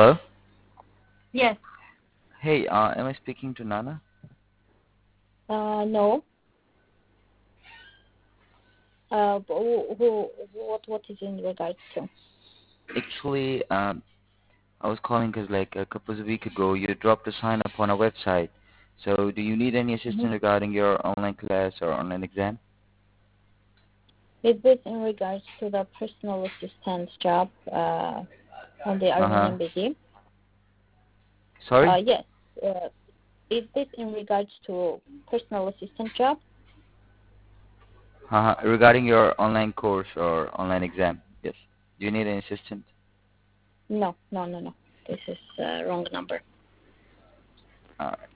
Hello? Yes. Hey, am I speaking to Nana? No. What is in regards to? Actually, I was calling because like a couple of weeks ago, you dropped a sign up on our website. So, do you need any Hmm. assistance regarding your online class or online exam? Is this in regards to the personal assistant job on the Uh-huh. Armenian BD? Sorry? Yes. Uh, is this in regards to personal assistant job? Uh-huh. Regarding your online course or online exam? Yes. Do you need any assistance? No. This is wrong number. Uh,